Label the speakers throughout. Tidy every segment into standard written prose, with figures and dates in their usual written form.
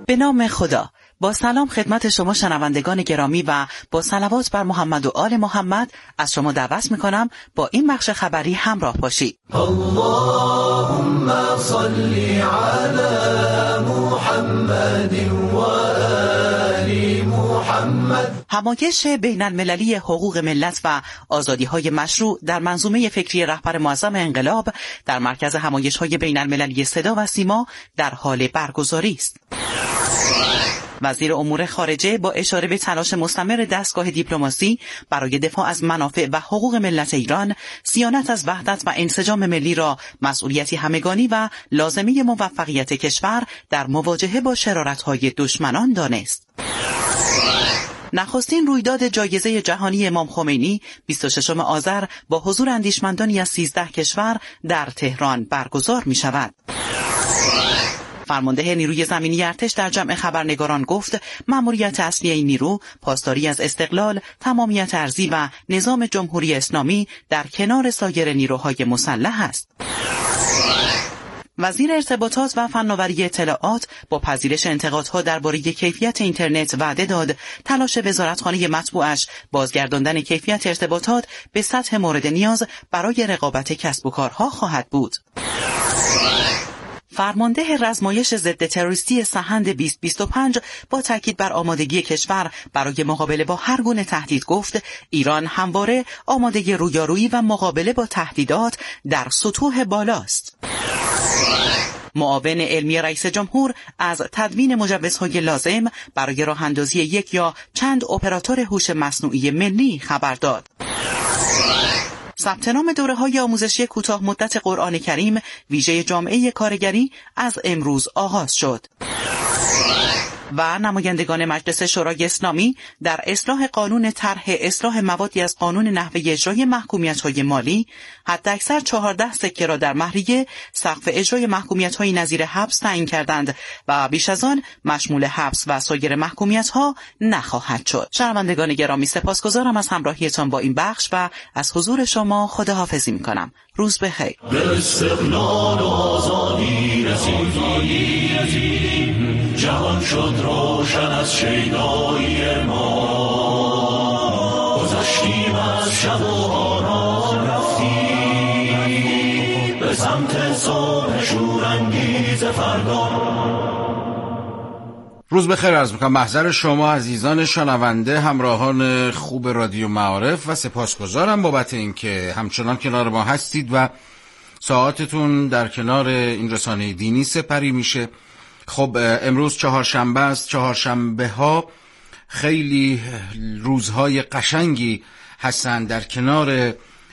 Speaker 1: به نام خدا. با سلام خدمت شما شنوندگان گرامی و با صلوات بر محمد و آل محمد از شما دعوت میکنم با این بخش خبری همراه باشید.
Speaker 2: اللهم صل علی محمد و آل محمد.
Speaker 1: همایش بین المللی حقوق ملت و آزادی‌های مشروع در منظومه فکری رهبر معظم انقلاب در مرکز همایش‌های بین المللی صدا و سیما در حال برگزاری است. وزیر امور خارجه با اشاره به تلاش مستمر دستگاه دیپلماسی برای دفاع از منافع و حقوق ملت ایران، صیانت از وحدت و انسجام ملی را مسئولیتی همگانی و لازمه موفقیت کشور در مواجهه با شرارت‌های دشمنان دانست. نخستین رویداد جایزه جهانی امام خمینی 26 آذر با حضور اندیشمندانی از 13 کشور در تهران برگزار می شود. فرمانده نیروی زمینی ارتش در جمع خبرنگاران گفت مأموریت اصلی این نیرو پاسداری از استقلال، تمامیت ارضی و نظام جمهوری اسلامی در کنار سایر نیروهای مسلح است. وزیر ارتباطات و فناوری اطلاعات با پذیرش انتقادها درباره کیفیت اینترنت وعده داد تلاش وزارتخانه مطبوعش بازگرداندن کیفیت ارتباطات به سطح مورد نیاز برای رقابت کسب و کارها خواهد بود. فرمانده رزمایش ضد تروریستی سحند 2025 با تاکید بر آمادگی کشور برای مقابله با هر گونه تهدید گفت ایران همواره آماده رویارویی و مقابله با تهدیدات در سطوح بالاست. معاون علمی رئیس جمهور از تدوین مجوزهای لازم برای راه اندازی یک یا چند اپراتور هوش مصنوعی ملی خبر داد. ثبت نام دوره‌های آموزشی کوتاه مدت قرآن کریم ویژه جامعه کارگری از امروز آغاز شد. و نمایندگان مجلس شورای اسلامی در اصلاح قانون طرح اصلاح موادی از قانون نحوه اجرای محکومیت‌های مالی حداکثر 14 سکه را در مهریه سقف اجرای محکومیت‌های نظیر حبس تعیین کردند و بیش از آن مشمول حبس و سایر محکومیت‌ها نخواهد شد. شنوندگان گرامی سپاسگزارم از همراهیتان با این بخش و از حضور شما خداحافظی می‌کنم. روز بخیر.
Speaker 2: به استقلال و آزادی رسیدیم، جهان شد روشن از شیدایی ما، گذشتیم از شب و باران رفتیم به سمت صبح شورانگیز فردا.
Speaker 3: روز بخیر عرض میکنم محضر شما عزیزان شنونده، همراهان خوب رادیو معارف و سپاسگزارم بابت اینکه همچنان کنار ما هستید و ساعاتتون در کنار این رسانه دینی سپری میشه. خب امروز چهارشنبه است. چهارشنبه ها خیلی روزهای قشنگی هستند در کنار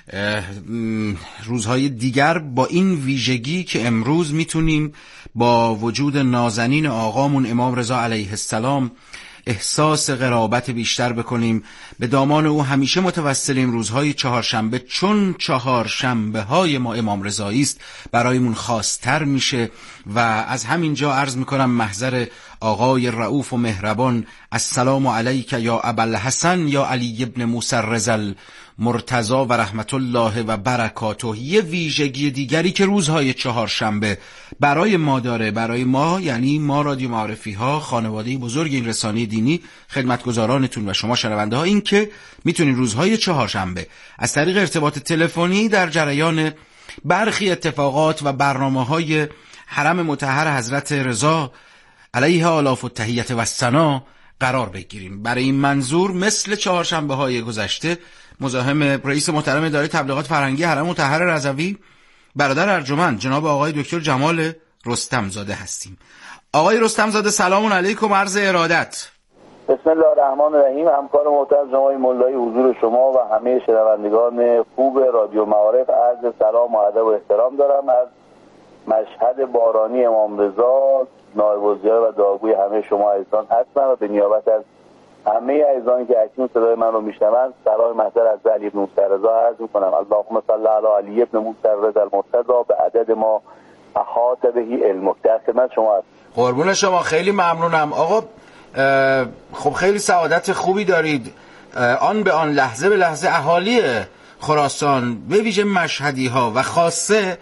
Speaker 3: روزهای دیگر، با این ویژگی که امروز میتونیم با وجود نازنین آقامون امام رضا علیه السلام احساس قرابت بیشتر بکنیم. به دامان او همیشه متوسلیم. روزهای چهارشنبه چون چهارشنبه های ما امام رضایی است برایمون خاصتر میشه و از همینجا عرض میکنم محضر آقای رؤوف و مهربان، السلام علیک یا ابوالحسن یا علی ابن موسی الرضا مرتضی و رحمت الله و برکاته. یه ویژگی دیگری که روزهای چهارشنبه برای ما داره، برای ما یعنی ما رادیو معارفی ها، خانواده بزرگ این رسانه دینی، خدمتگزارانتون و شما شنونده ها، این که میتونین روزهای چهارشنبه از طریق ارتباط تلفنی در جریان برخی اتفاقات و برنامه‌های حرم مطهر حضرت رضا علیه آلاف التحیة و الثنا قرار بگیریم. برای این منظور مثل چهارشنبه های گذشته مزاحم رئیس محترم اداره تبلیغات فرهنگی حرم مطهر رضوی برادر ارجمند جناب آقای دکتر جمال رستم زاده هستیم. آقای رستم زاده سلام علیکم، عرض ارادت.
Speaker 4: بسم الله الرحمن الرحیم. همکار محترم جناب مولایی، حضور شما و همه شنوندگان خوب رادیو معارف عرض سلام و ادب و احترام دارم. از مشهد بارانی امام رضا نایب الوزرا و دعاگوی همه شما عزیزان هستم و به نیابت از همه عزیزانی که اکنون صدای من رو میشنوند سلام محضر از علی ابن موسی الرضا عرض میکنم. اللهم صل علی علی ابن موسی الرضا المرتضی به عدد ما احاط بهی علمک. در خدمت شما هستم.
Speaker 3: قربون شما، خیلی ممنونم. آقا خب خیلی سعادت خوبی دارید. آن به آن، لحظه به لحظه اهالی خراسان، به ویژه مشهدی ها و خاصه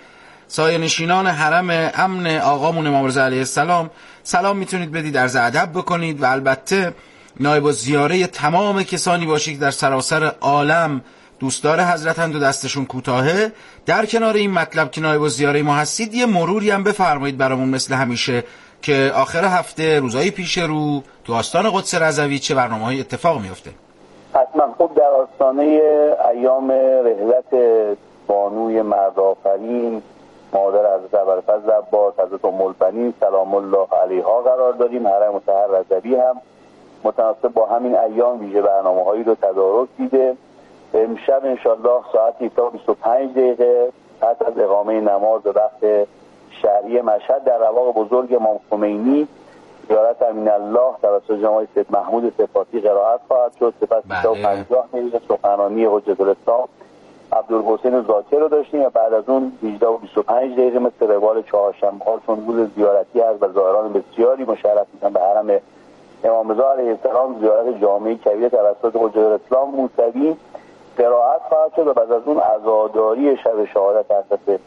Speaker 3: سایه‌نشینان حرم امن آقامون امام رضا علیه السلام سلام میتونید بدید، عرض ادب بکنید و البته نایب الزیاره تمام کسانی باشید که در سراسر عالم دوستدار حضرتند و دستشون کوتاهه. در کنار این مطلب که نایب الزیاره ما هستید یه مروری هم بفرمایید برامون مثل همیشه که آخر هفته روزهای پیش رو تو آستان قدس رضوی چه برنامه‌های اتفاق میفته.
Speaker 4: حتما. خب در آستانه ایام رحلت بانوی مردآفرین مادر حضرت ابوالفضل عباس حضرت ام البنین سلام الله علیها قرار داریم. حرم مطهر رضوی هم متناسب با همین ایام ویژه برنامه‌هایی رو تدارک دیده. امشب انشالله ساعت 25 دقیقه پس از اقامه نماز وقت شهری مشهد در رواق بزرگ امام خمینی زیارت امین الله توسط جناب سید محمود صفاتی قرائت خواهد شد. سپس 50 دقیقه سخنرانی حجت الاسلام عبدالحسین ذاکر رو داشتیم و بعد از اون 25 دقیقه مثل روال چهارشنبه‌ها چون روز زیارتی هست و زائران بسیاری مشرف میشن به حرم امام رضا علیه السلام زیارت جامع کبیر توسط حجت الاسلام موسوی قرائت خواهد شد و بعد از اون عزاداری شب شهادت حضرت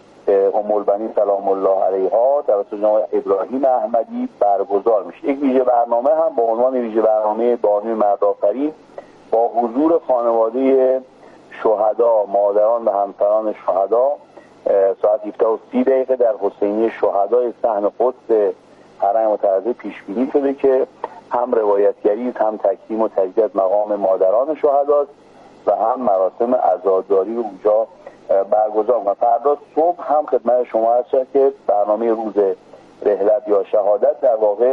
Speaker 4: ام البنین سلام الله علیها توسط جناب ابراهیم احمدی برگزار میشه. یک ویژه برنامه هم با عنوان ویژه برنامه بانوی مردآفرین با حضور خانواده شهدا، مادران و همسران شهدا ساعت 17:30 دقیقه در حسینی شهدای صحن قدس حرم متحده پیش بینی شده که هم روایتگری هم تکریم و تجدید مقام مادران شهداست و هم مراسم عزاداری رو اونجا برگزار و فردا صبح هم خدمت شما هست که برنامه روز رحلت یا شهادت در واقع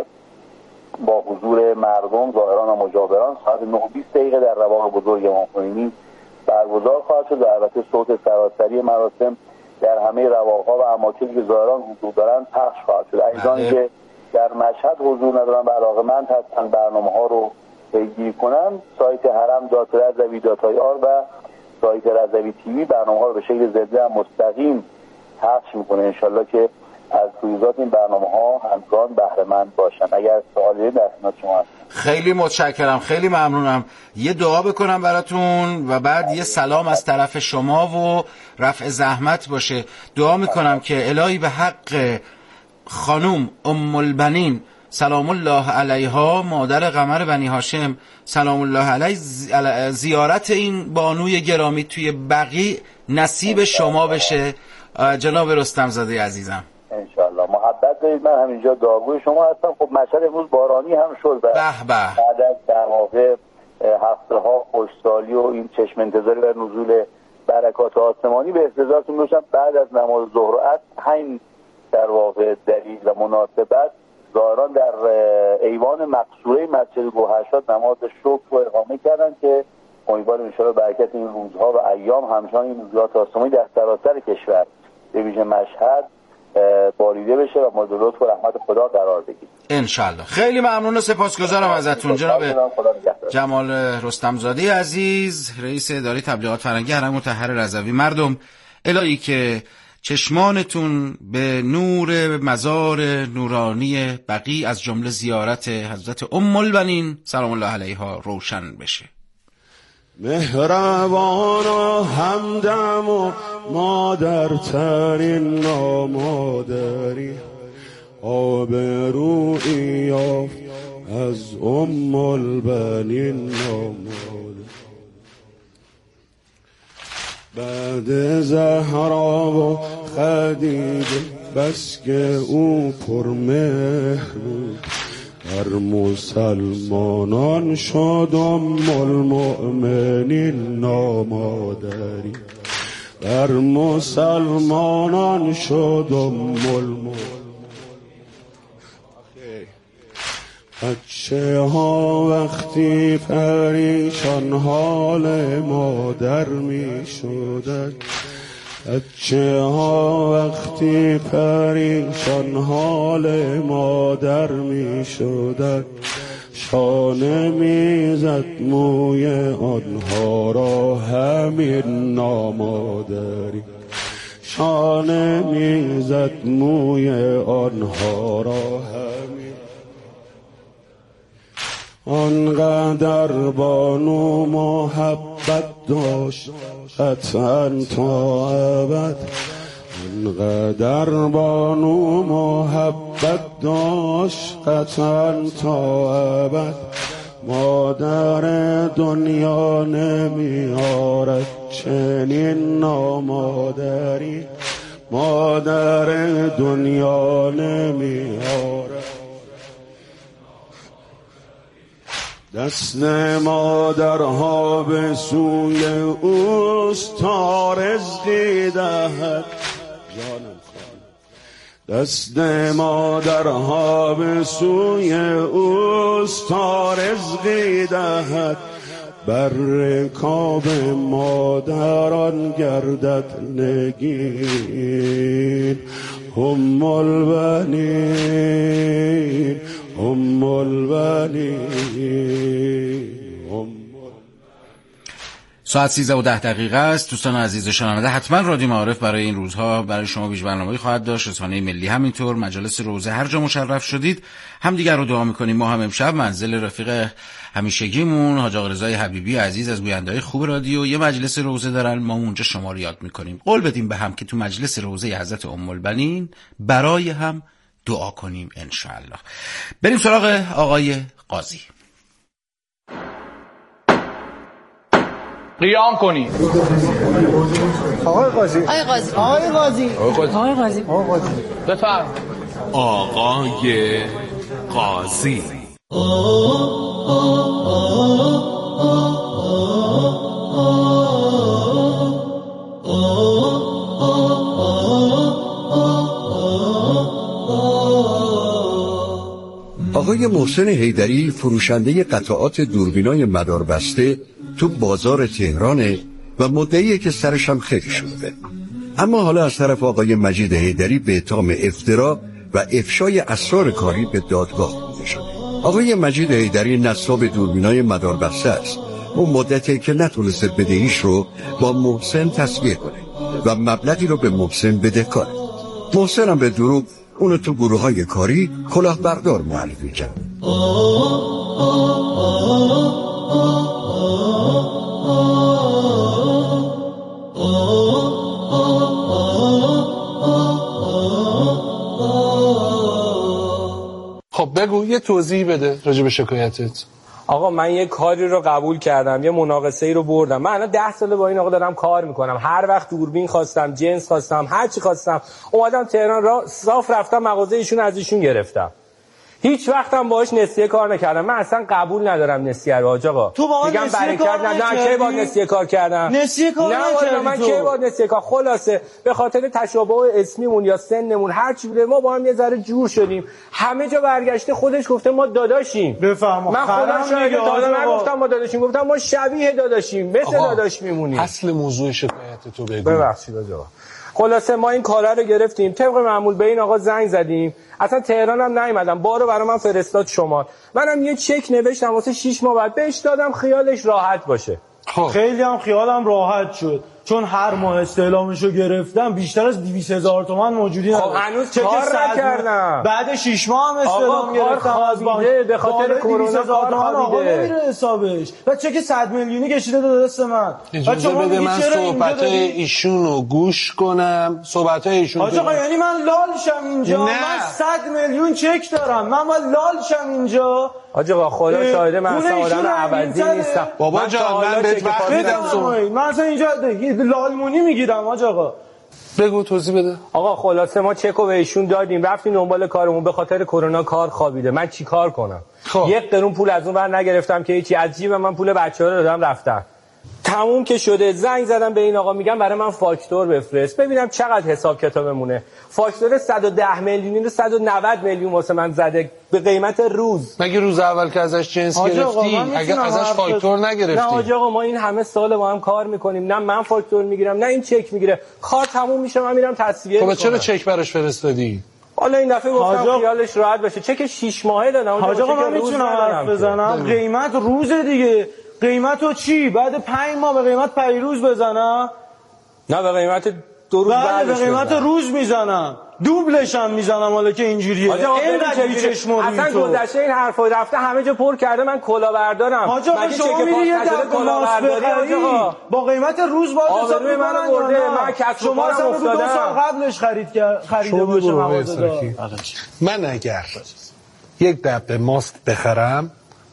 Speaker 4: با حضور مردم زائران و مجاوران ساعت 9:20 دقیقه در رواق بزرگ امام خمینی برگزار خواهد شد و البته صوت سراسری مراسم در همه رواق‌ها و اماکنی که زائران حضور دارند پخش خواهد شد. عزیزانی که در مشهد حضور ندارن و علاقه‌مند هستن برنامه‌ها رو پیگیری کنن سایت haram.razavi.ir و سایت رضوی تیوی برنامه‌ها رو به شکل زنده هم مستقیم پخش میکنه. انشالله که از توضیحات این برنامه‌ها همکاران بهره مند باشن. اگر سوالی در خدمت شما هست.
Speaker 3: خیلی متشکرم، خیلی ممنونم. یه دعا بکنم براتون و بعد یه سلام از طرف شما و رفع زحمت باشه. دعا میکنم که الهی به حق خانوم ام البنین سلام الله علیها مادر قمر بنی هاشم سلام الله علیه زیارت این بانوی گرامی توی بقیع نصیب شما بشه جناب رستم زاده عزیزم.
Speaker 4: انشالله. محبت دارید. من همینجا داغوی شما هستم. خب مشهد امروز بارانی هم شد بعد از در واقع هفته ها خوشسالی و این چشم انتظاری و نزول برکات آسمانی به احتضارتون باشم. بعد از نماز ظهر و عصر همین در واقع دلیل و مناسبت زائران در ایوان مقصوره مسجد گوهرشاد نماز شکر رو اقامه کردن که امیدواریم ان شاءالله برکت این روزها و ایام همچنان این نزولات آسمانی در سراسر کشور به ویژه مشهد باریده بشه و مورد لطف و رحمت خدا قرار بگیره
Speaker 3: ان شاءالله. خیلی ممنون و سپاسگزارم ازتون جناب جمال رستم زاده عزیز، رئیس اداره تبلیغات فرهنگی حرم مطهر رضوی. مردم الهی که چشمانتون به نور مزار نورانی بقیع از جمله زیارت حضرت ام البنین سلام الله علیها روشن بشه.
Speaker 5: مهربان و همدم و مادرترین نامادری آبرویی یافت از ام البنین نامادری. بعد زهرا و خدیجه بس که او پرمهر بود بر مسلمانان شد ام المؤمنین نامادری. بر مسلمانان شد ام المؤمنین. بچه ها وقتی پریشان حال مادر می شدند. بچه ها وقتی پریشان حال مادر می شدند. شانه می زد موی آنها را همین نامادری. شانه می زد موی آنها را همین. آنقدر بانو محبت داشت قطعا تا ابد. آنقدر بانو محبت داشت قطعا تا ابد مادر دنیا نمیارد چنین نامادری مادر دنیا نمیارد دست مادرها به سوی اوست تا رزقی دهد جانم خانم دست مادرها به سوی اوست تا رزقی دهد بر رکاب مادران گردد نگین هم البنین هم البنین.
Speaker 3: ساعت 13:10 است. دوستان عزیز شنونده، حتما رادیو معارف برای این روزها برای شما ویژه برنامه‌ای خواهد داشت. رسانه ملی همینطور، مجالس روزه، هر جا مشرف شدید هم دیگر رو دعا می‌کنیم. ما هم امشب منزل رفیق همیشگیمون حاج آقا رضای حبیبی عزیز از گوینده‌های خوب رادیو یه مجلس روزه دارن، ما اونجا شما رو یاد می‌کنیم. قول بدیم به هم که تو مجلس روزه حضرت ام البنین برای هم دعا کنیم ان شاء الله. بریم سراغ آقای قاضی.
Speaker 6: قیام کنید.
Speaker 7: آقای قاضی.
Speaker 6: آقای قاضی.
Speaker 7: آقای قاضی.
Speaker 6: آقای قاضی.
Speaker 7: آقای قاضی.
Speaker 6: بفرم.
Speaker 8: آقای قاضی.
Speaker 9: آقای محسن حیدری فروشنده قطعات دوربینای مداربسته تو بازار تهرانه و مدعیه که سرش هم خیلی شده. اما حالا از طرف آقای مجید حیدری به اتهام افترا و افشای اسرار کاری به دادگاه برده شده. آقای مجید حیدری نصاب دوربینای مداربسته است. اون مدتی که نتونسته بدهیش رو با محسن تسویه کنه و مبلغی رو به محسن بدهکاره. محسن هم به دروغ اونو تو گروه‌های کاری کلاهبردار معرفی کرد.
Speaker 8: خب بگو یه توضیح بده راجع به شکایتت.
Speaker 6: آقا من یه کاری رو قبول کردم، یه مناقصه‌ای رو بردم. من الان 10 ساله با این آقا دارم کار میکنم. هر وقت دوربین خواستم، جنس خواستم، هر چی خواستم، اومدم تهران صاف رفتم مغازه ایشون از ایشون گرفتم. هیچ وقتم باهاش نسیه کار نکردم. من اصلا قبول ندارم نسیه رو حاج آقا.
Speaker 7: تو با
Speaker 6: میگم برکت نه کی با نسیه کار کردم.
Speaker 7: نسیه کار
Speaker 6: نه من کی با نسیه کار. خلاصه به خاطر تشابه اسمیمون یا سنمون هر چی بوده ما با هم یه ذره جور شدیم. همه جا برگشته خودش گفته ما داداشیم.
Speaker 7: بفهم.
Speaker 6: من خودم شاید تا نگفتم ما داداشیم، گفتم ما شبیه داداشیم، مثل داداش میمونیم.
Speaker 8: اصل موضوع شکایت تو بگو.
Speaker 6: ببخشید حاج آقا. خلاصه ما این کارا رو گرفتیم، طبق معمول به این آقا زنگ زدیم. اصلا تهران هم نیومدم، بارو برای من فرستاد شمال. منم یه چک نوشتم واسه 6 ماه بعد بهش دادم خیالش راحت باشه.
Speaker 7: خیلی هم خیالم راحت شد، چون هر ماه استعلامشو گرفتم بیشتر از 200,000 تومان موجودی نداشت.
Speaker 6: خب هنوز کار نکردم.
Speaker 7: بعد 6 ماه هم استعلام گرفتم از بانک.
Speaker 6: به خاطر کرونا کار
Speaker 7: آقا نمیره حسابش. بعد چک 100 میلیونی کشیده داد دست من.
Speaker 8: اجازه بده من صحبتای ایشونو گوش کنم. صحبتای ایشون
Speaker 7: آقا یعنی من لال شم اینجا؟ من 100 میلیون چک دارم، من باید لال شم اینجا؟
Speaker 6: آقا خدا شاهده من اصلا آدم عوضی نیستم.
Speaker 8: بابا جان من بهت وقت میدم.
Speaker 7: من اصلا اینجا لالمونی میگیرم آقا.
Speaker 8: بگو توضیح بده.
Speaker 6: آقا خلاصه ما چکو به ایشون دادیم، رفتیم دنبال کارمون. به خاطر کرونا کار خوابیده. من چی کار کنم؟ یک قرون پول از اون ور نگرفتم که هیچی، از جیب من پول بچه‌ها رو دادم رفتن. تموم که شده زنگ زدم به این آقا، میگم برای من فاکتور بفرست ببینم چقدر حساب کتابمونه. فاکتور 110 میلیونی رو 190 میلیون واسه من زده به قیمت روز.
Speaker 8: مگه روز اول که ازش جنس گرفتی؟ اگه ازش فاکتور نگرفتی؟
Speaker 6: نه حاج آقا ما این همه سال با هم کار میکنیم، نه من فاکتور میگیرم نه این چک میگیره. کار تموم میشه من میرم تصویه میکنم.
Speaker 8: خب چرا چک براش فرستادی؟
Speaker 6: حالا این دفعه گفتم خیالش راحت باشه. چک 6 ماهه دادم.
Speaker 7: حاج آقا من میتونم حرف بزنم؟ قیمت روز دیگه. قیمتو چی؟ بعد 5 ماه به قیمت پیروز بزنم؟
Speaker 6: نه به قیمت 2 روز بعدش.
Speaker 7: به قیمت روز میزنم. دوبلش هم میزنم حالا که اینجوریه. اینقدر بیچشم و
Speaker 6: اصلا گذشته این حرفا رفته همه جا پر کرده من کلاهبردارم.
Speaker 7: آقا شما میری یه دقیقه ماست بخری با قیمت روز باید حساب میکنن یا نه؟
Speaker 6: من کسب و
Speaker 7: شما
Speaker 6: کارم
Speaker 7: اصلا
Speaker 6: افتادم
Speaker 7: 2 سال قبلش خریده باشه مغازه‌دار.
Speaker 8: من اگر یک دبه ماست بخرم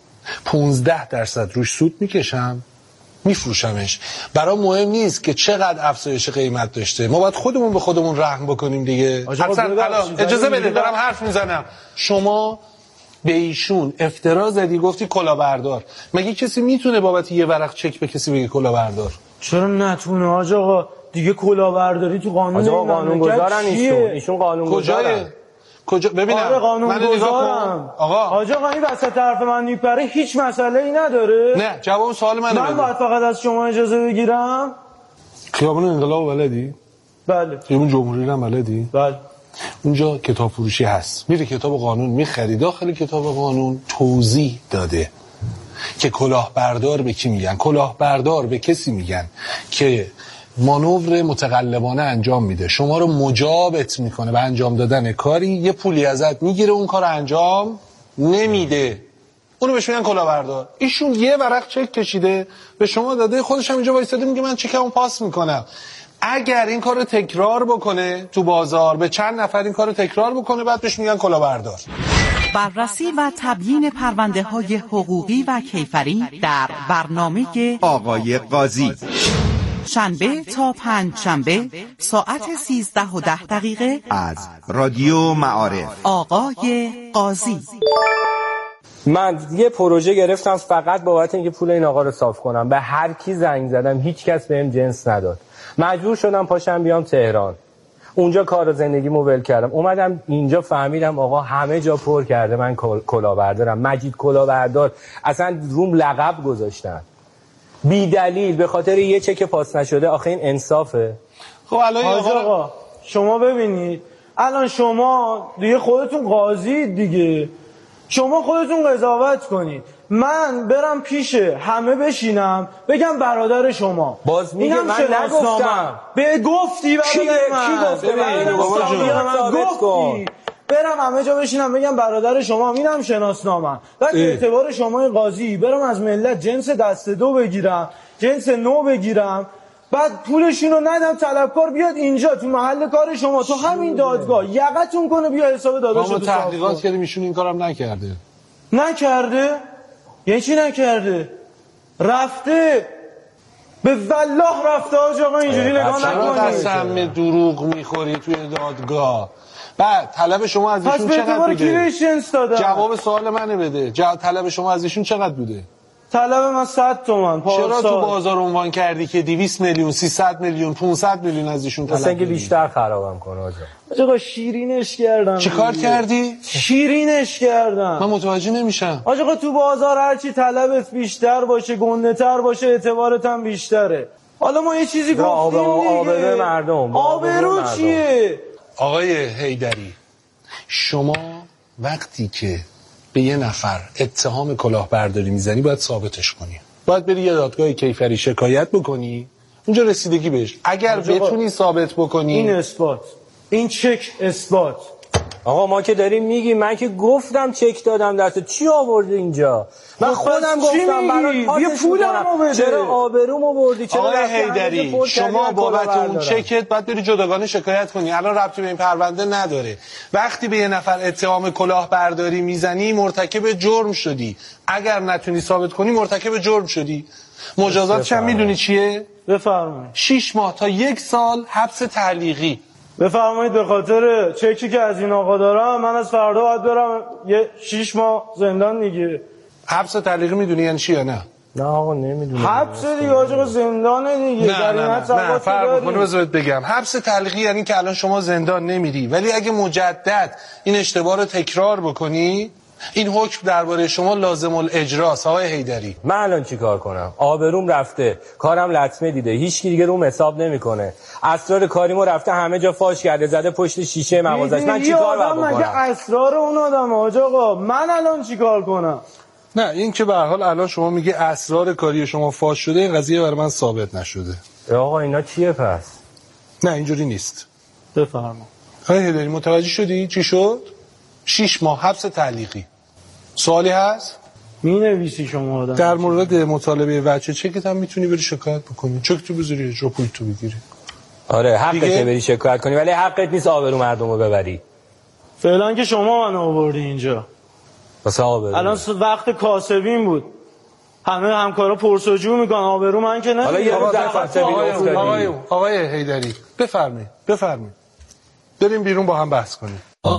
Speaker 8: 15% روش سود میکشم میفروشمش. برای مهم نیست که چقدر افزایش قیمت داشته، ما باید خودمون به خودمون رحم بکنیم دیگه. اجازه بده دارم حرف میزنم. شما به ایشون افترا زدی گفتی کلاهبردار، مگه کسی میتونه بابت یه ورق چک به کسی بگه کلاهبردار؟
Speaker 7: چرا نتونه آقا؟ دیگه کلاهبرداری تو قانون
Speaker 6: قانونگذارن ایشون قانونگذارن.
Speaker 8: کجا ببینم؟
Speaker 7: آره قانونگذارم. آقا این وسط حرف من میپره هیچ مسئله ای نداره؟
Speaker 8: نه جواب سوال منو بده.
Speaker 7: من باید فقط از شما اجازه بگیرم؟
Speaker 8: خیابون انقلاب بلدی؟
Speaker 7: بله.
Speaker 8: خیابون جمهوری هم بلدی؟
Speaker 7: بله.
Speaker 8: اونجا کتاب فروشی هست، میری کتاب قانون میخری، داخل کتاب قانون توضیح داده که کلاهبردار به کی میگن. کلاهبردار به کسی میگن که مانور متقلبانه انجام میده، شما رو مجابت میکنه به انجام دادن کاری، یه پولی ازت میگیره اون کار انجام نمیده، اونو بهش میگن کلاهبردار. ایشون یه ورق چک کشیده به شما داده، خودش هم اینجا وایساده میگه من چکمو پاس میکنم. اگر این کارو تکرار بکنه تو بازار، به چند نفر این کارو تکرار بکنه، بعد بهش میگن کلاهبردار.
Speaker 1: بررسی و تبیین پرونده‌های حقوقی و کیفری در برنامه
Speaker 10: آقای قاضی،
Speaker 1: شنبه تا پنجشنبه ساعت 13:10
Speaker 10: از رادیو معارف.
Speaker 1: آقای قاضی.
Speaker 6: من یه پروژه گرفتم فقط بابت اینکه پول این آقا رو صاف کنم. به هر کی زنگ زدم هیچ کس بهم جنس نداد. مجبور شدم پاشم بیام تهران. اونجا کار و زندگیمو ول کردم. اومدم اینجا فهمیدم آقا همه جا پر کرده من کلاهبردارم. مجید کلاهبردار. اصلا روم لقب گذاشتن. بی دلیل به خاطر یه چک پاس نشده. آخه این انصافه؟
Speaker 8: خب الان
Speaker 7: آقا شما ببینید الان شما دیگه خودتون قاضی دیگه، شما خودتون قضاوت کنید. من برم پیش همه بشینم بگم برادر شما،
Speaker 6: باز میگه من نگفتم.
Speaker 7: به گفتی
Speaker 6: گفتی
Speaker 7: برم همه جا بشینم بگم برادر شما، اینم شناسنامه. بعد اعتبار شما قاضی برم از ملت جنس دست دو بگیرم، جنس نو بگیرم، بعد پولشون رو ندم، طلبکار بیاد اینجا تو محل کار شما تو همین دادگاه یقتون کنه بیا حساب داداشو
Speaker 8: ما تحقیقات کردیم ایشون این کارم نکرده.
Speaker 7: یعنی چی نکرده؟ رفته به والله رفته آقا اینجوری نگاه نکنید.
Speaker 8: قسم دروغ میخوری توی دادگاه. بعد طلب شما از ایشون چقدر بوده؟ جواب سوال منو بده. طلب شما از ایشون چقدر بوده؟
Speaker 7: طلب من 100 تومن.
Speaker 8: چرا تو بازار عنوان کردی که 200 میلیون 300 میلیون 500 میلیون از ایشون طلب
Speaker 6: کردی؟ بیشتر خرابم کنه
Speaker 7: آقا شیرینش کردم.
Speaker 8: چی کار کردی؟
Speaker 7: شیرینش کردم.
Speaker 8: من متوجه نمیشم.
Speaker 7: آقا تو بازار هرچی طلبت بیشتر باشه گنده تر باشه اعتبارت هم بیشتره. حالا ما یه چیزی گفتیم
Speaker 6: آبرو مردم.
Speaker 7: آبرو چیه؟
Speaker 8: آقای حیدری شما وقتی که به یه نفر اتهام کلاهبرداری میزنی باید ثابتش کنی، باید بری یه دادگاه کیفری شکایت بکنی، اونجا رسیدگی بهش. اگر بتونی ثابت بکنی
Speaker 7: این اثبات، این چک اثبات.
Speaker 6: آقا ما که داریم میگیم من که گفتم چک دادم دست چی آورده اینجا؟ من خودم گفتم برات
Speaker 7: یه پولمو بده.
Speaker 6: چرا آبرومو بردی؟ چرا
Speaker 8: آقای حیدری شما بابت اون چکت باید بری جداگانه شکایت کنی. الان ربطی به این پرونده نداره. وقتی به یه نفر اتهام کلاهبرداری میزنی مرتکب جرم شدی، اگر نتونی ثابت کنی مرتکب جرم شدی. مجازاتش هم میدونی چیه؟
Speaker 7: بفرمایید.
Speaker 8: 6 ماه تا 1 سال حبس تعلیقی.
Speaker 7: بفرمایید. به خاطر چکی که از این آقا دارم من از فردا باید برم 6 ماه زندان دیگه.
Speaker 8: حبس تعلیقی میدونی یعنی چی یا نه؟
Speaker 6: نه آقا نمیدونم.
Speaker 7: حبس دیگه آقا زندانه دیگه.
Speaker 8: نه فرق کنه. بذارید بگم حبس تعلیقی یعنی که الان شما زندان نمیری، ولی اگه مجدد این اشتباه رو تکرار بکنی این حکم درباره شما لازم الاجراست. آقای حیدری
Speaker 6: من الان چیکار کنم؟ آبروم رفته، کارم لطمه دیده، هیچ کی دیگه روم حساب نمیکنه، اسرار کاریمو رفته همه جا فاش کرده، زده پشت شیشه مغازش. من چیکار باید بکنم؟
Speaker 7: مگه اسرار اون آدم آقا من الان چیکار کنم؟
Speaker 8: نه این که به هر حال الان شما میگه اسرار کاری شما فاش شده، این قضیه برای من ثابت نشده.
Speaker 6: آقا اینا چیه پس؟
Speaker 8: نه اینجوری نیست.
Speaker 7: بفرمایید.
Speaker 8: آقای هیدری متوجه شدی چی شد؟ 6 ماه حبس تعلیقی. سوالی هست؟
Speaker 7: مینویسی شما آدم
Speaker 8: در مورد مطالبه وجه چکت هم میتونی بری شکایت بکنی. چک تو بذاری اجرا پول تو بگیری.
Speaker 6: آره حقته بری شکایت کنی، ولی حقت نیست آبرو مردم رو ببری.
Speaker 7: فعلا که شما من آوردی اینجا.
Speaker 6: واسه آبرو.
Speaker 7: الان وقت کاسبین بود. همه همکارا پرسجو میکنن، آبرو من که نه.
Speaker 6: حالا یه روز در کاسبین افتادی.
Speaker 8: آقای حیدری بفرمایید. بریم بیرون با هم بحث کنیم.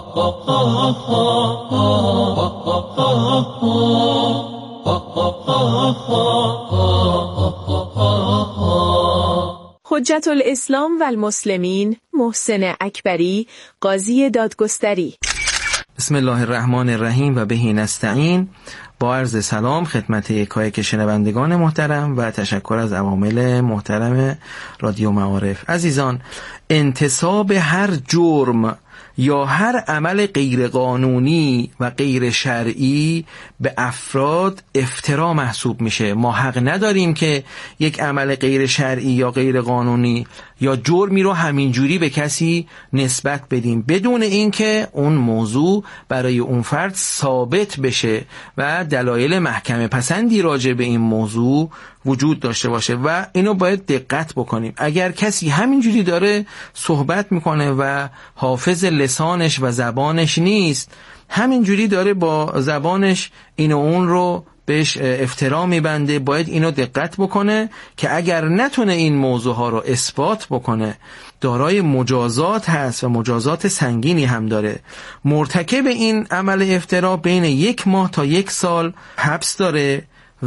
Speaker 11: حجت الاسلام و المسلمین محسن اکبری، قاضی دادگستری.
Speaker 3: بسم الله الرحمن الرحیم و بهی نستعین. با عرض سلام خدمت یکایک شنوندگان محترم و تشکر از عوامل محترم رادیو معارف. عزیزان، انتساب هر جرم یا هر عمل غیرقانونی و غیر شرعی به افراد افترا محسوب میشه. ما حق نداریم که یک عمل غیر شرعی یا غیر قانونی یا جرمی رو همینجوری به کسی نسبت بدیم بدون اینکه اون موضوع برای اون فرد ثابت بشه و دلایل محکمه پسندی راجع به این موضوع وجود داشته باشه و اینو باید دقت بکنیم. اگر کسی همینجوری داره صحبت میکنه و حافظ لسانش و زبانش نیست، همینجوری داره با زبانش این و اون رو بهش افترا میبنده، باید اینو دقت بکنه که اگر نتونه این موضوع ها رو اثبات بکنه دارای مجازات هست و مجازات سنگینی هم داره. مرتکب این عمل افترا بین 1 ماه تا 1 سال حبس داره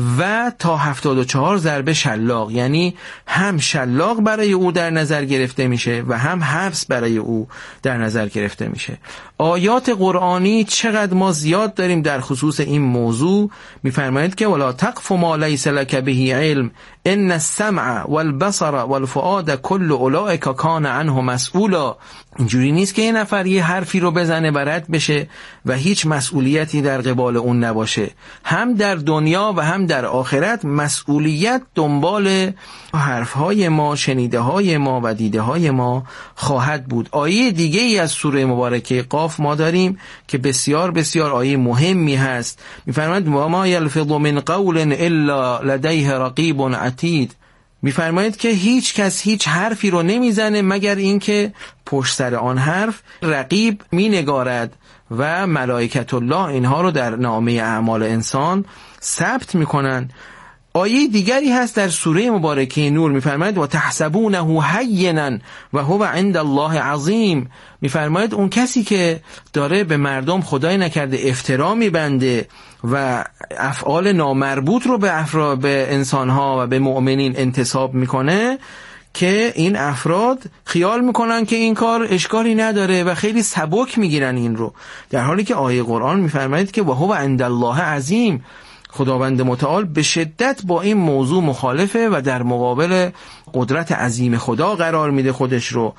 Speaker 3: و تا 74 ضربه شلاق، یعنی هم شلاق برای او در نظر گرفته میشه و هم حبس برای او در نظر گرفته میشه. آیات قرآنی چقدر ما زیاد داریم در خصوص این موضوع. میفرمایید که ولا تقف ما لیس لک به علم ان السمع والبصر والفؤاد كل اولئک کان عنه مسئولا. اینجوری نیست که یه نفر یه حرفی رو بزنه و رد بشه و هیچ مسئولیتی در قبال اون نباشه. هم در دنیا و هم در آخرت مسئولیت دنبال حرفهای ما، شنیده های ما و دیده های ما خواهد بود. آیه دیگه ای از سوره مبارکه قاف ما داریم که بسیار بسیار آیه مهمی هست. میفرماید و ما یلفظ من قول الا لدیه رقیب عتید. میفرماید که هیچ کس هیچ حرفی رو نمیزنه مگر اینکه پشت سر آن حرف رقیب مینگارد و ملائکت الله اینها رو در نامه اعمال انسان ثبت میکنن. آیه دیگری هست در سوره مبارکه نور، میفرماید و تحسبونه هینا و هو عند الله عظیم. میفرماید اون کسی که داره به مردم خدای نکرده افترا میبنده و افعال نامربوط رو به انسانها و به مؤمنین انتساب میکنه که این افراد خیال میکنن که این کار اشکالی نداره و خیلی سبک میگیرن این رو، در حالی که آیه قرآن میفرماید که و هو عند الله عظیم. خداوند متعال به شدت با این موضوع مخالفه و در مقابل قدرت عظیم خدا قرار میده خودش رو.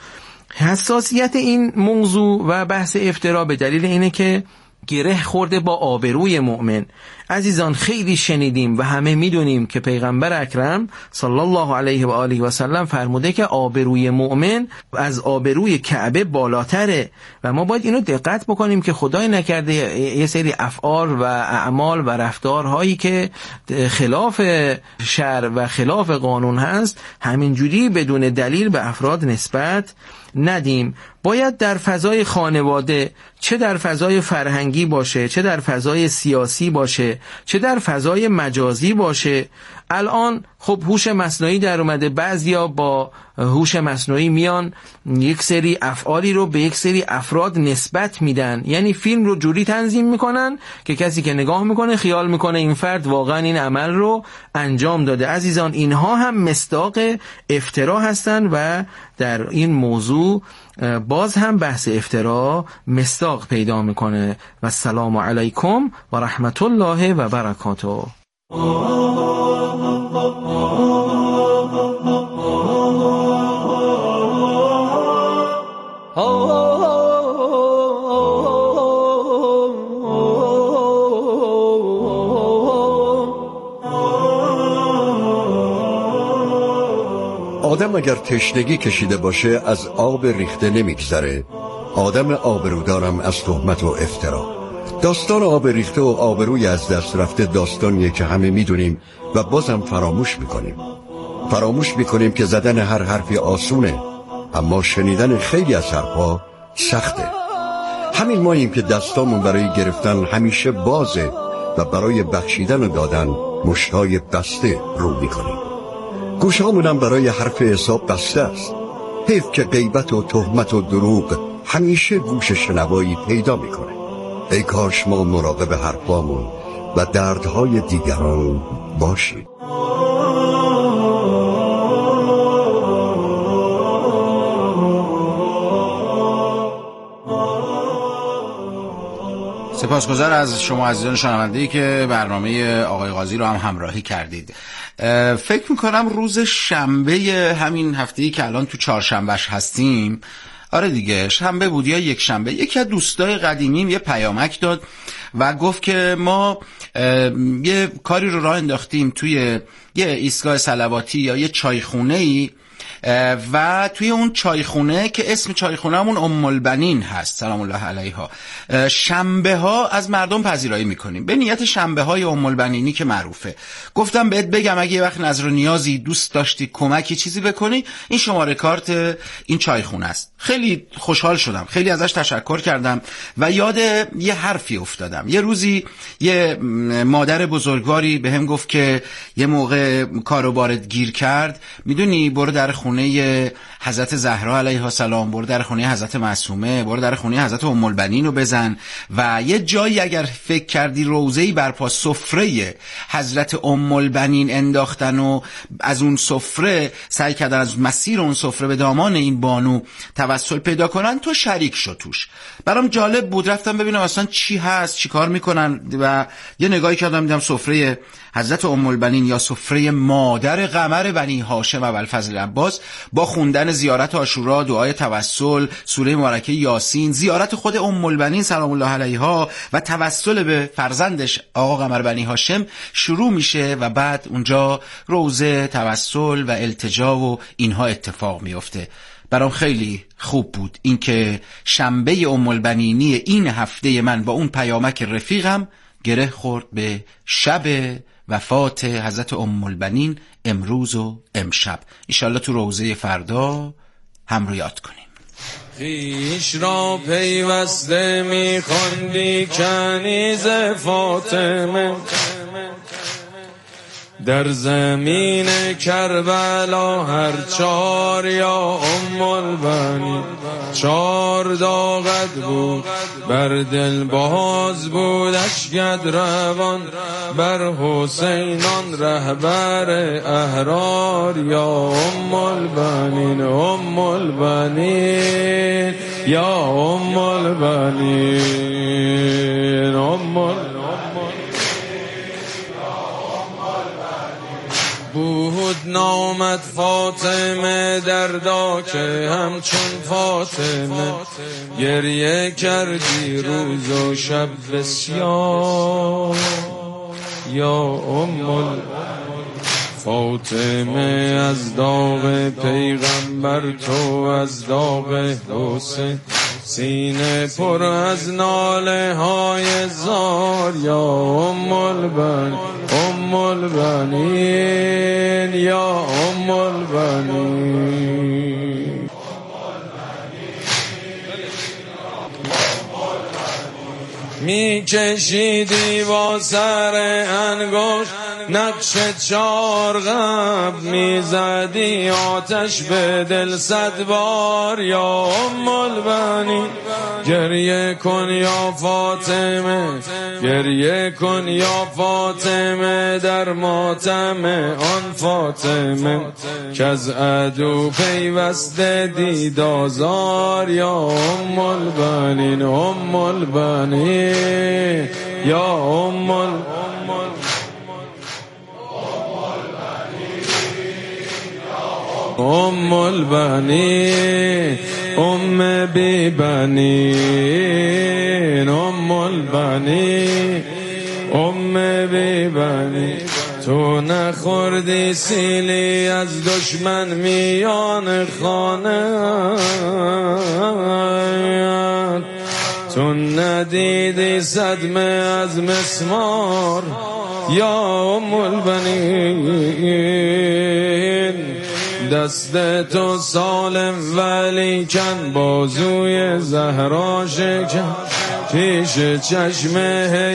Speaker 3: حساسیت این موضوع و بحث افترا به دلیل اینه که گره خورده با آبروی مؤمن. عزیزان، خیلی شنیدیم و همه میدونیم که پیغمبر اکرم صلی الله علیه و آله و سلم فرموده که آبروی مؤمن از آبروی کعبه بالاتره و ما باید اینو دقت بکنیم که خدای نکرده یه سری افعال و اعمال و رفتارهایی که خلاف شرع و خلاف قانون هست همینجوری بدون دلیل به افراد نسبت ندیم. باید در فضای خانواده، چه در فضای فرهنگی باشه، چه در فضای سیاسی باشه، چه در فضای مجازی باشه. الان خب هوش مصنوعی در اومده، بعضیا با هوش مصنوعی میان یک سری افعالی رو به یک سری افراد نسبت میدن، یعنی فیلم رو جوری تنظیم میکنن که کسی که نگاه میکنه خیال میکنه این فرد واقعا این عمل رو انجام داده. عزیزان، اینها هم مصداق افترا هستن و در این موضوع باز هم بحث افترا مصداق پیدا میکنه. و السلام علیکم و رحمت الله و برکاته.
Speaker 9: آدم اگر تشنگی کشیده باشه از آب ریخته نمیگذره آدم آبرودارم از تهمت و افترا. داستان آب ریخته و آبروی از دست رفته داستانیه که همه میدونیم و بازم فراموش میکنیم که زدن هر حرفی آسونه، اما شنیدن خیلی از حرفا سخته. همین ماییم که دستامون برای گرفتن همیشه بازه و برای بخشیدن و دادن مشتای بسته رو میکنیم. گوشامونم برای حرف حساب بسته است. حیف که غیبت و تهمت و دروغ همیشه گوش شنوایی پیدا میکنه. ای کاش ما مراقب حرفامون و دردهای دیگران باشیم.
Speaker 3: سپاسگزار از شما عزیزان شنونده‌ای که برنامه آقای قاضی رو هم همراهی کردید. فکر میکنم روز شنبه همین هفته‌ای که الان تو چهارشنبهش هستیم، آره دیگه شنبه بود یا یک شنبه، یکی از دوستای قدیمیم یه پیامک داد و گفت که ما یه کاری رو راه انداختیم توی یه ایستگاه صلواتی یا یه چایخونه‌ای و توی اون چایخونه که اسم چایخونه‌مون ام البنین هست سلام الله علیها، شنبه ها از مردم پذیرایی میکنیم به نیت شنبه های ام البنینی که معروفه. گفتم بهت بگم اگه یه وقت نظر و نیازی دوست داشتی کمکی چیزی بکنی، این شماره کارت این چایخونه است. خیلی خوشحال شدم، خیلی ازش تشکر کردم و یاد یه حرفی افتادم. یه روزی یه مادر بزرگواری بهم گفت که یه موقع کاروبارت گیر کرد، میدونی برو در خونه حضرت زهرا علیها السلام، برو در خونه حضرت معصومه، برو در خونه حضرت ام البنین رو بزن و یه جایی اگر فکر کردی روضه‌ای برپا سفره حضرت ام البنین انداختن و از اون سفره سعی کردن از مسیر اون سفره به دامان این بانو توسل پیدا کنن، تو شریک شو توش. برام جالب بود، رفتم ببینم اصلا چی هست، چی کار میکنن و یه نگاهی کردم دیدم سفره حضرت ام البنین یا سفره مادر قمر بنی هاشم ابوالفضل عباس با خوندن زیارت عاشورا، دعای توسل، سوره مبارکه یاسین، زیارت خود ام البنین سلام الله علیها و توسل به فرزندش آقا قمر بنی هاشم شروع میشه و بعد اونجا روزه، توسل و التجا و اینها اتفاق میفته. برام خیلی خوب بود اینکه شنبه ام البنینی این هفته من با اون پیامک رفیقم گره خورد به شب وفات حضرت ام البنین امروز و امشب. انشالله تو روزه فردا هم رو یاد کنیم.
Speaker 12: خیش را پیوسته میخواندی کنیز فاطمه، در زمین کربلا هر چار یا ام البنین، چار داغت بود بر دل باز بود اشکت روان، بر حسینان رهبر احرار یا ام البنین، ام البنین یا ام البنین، ام البنین. بود نامت فاطمه دردا که همچون فاطمه، گریه کردی روز و شب بسیار یا ام فاطمه، از داغ پیغمبر تو از داغ حسین، سینه پر از ناله های زار یا ام البنین، ام البنین یا ام البنین. می کشیدی با سر انگشت نقش چار غم، می زدی آتش به دل 100 بار یا ام البنین. گریه کن یا فاطمه، گریه کن یا فاطمه، در ماتم آن فاطمه که از عدو پیوسته دید آزار یا ام البنین، ام البنین یا ام البنین. ام البنین ام بی بنین، ام البنین ام بی بنین، تو نخوردی سیلی از دشمن میان خانه، تو ندیدی صدمه از مسمار یا ام البنین. دست تو سالم ولی کن بازوی زهرا شکن پیش چشم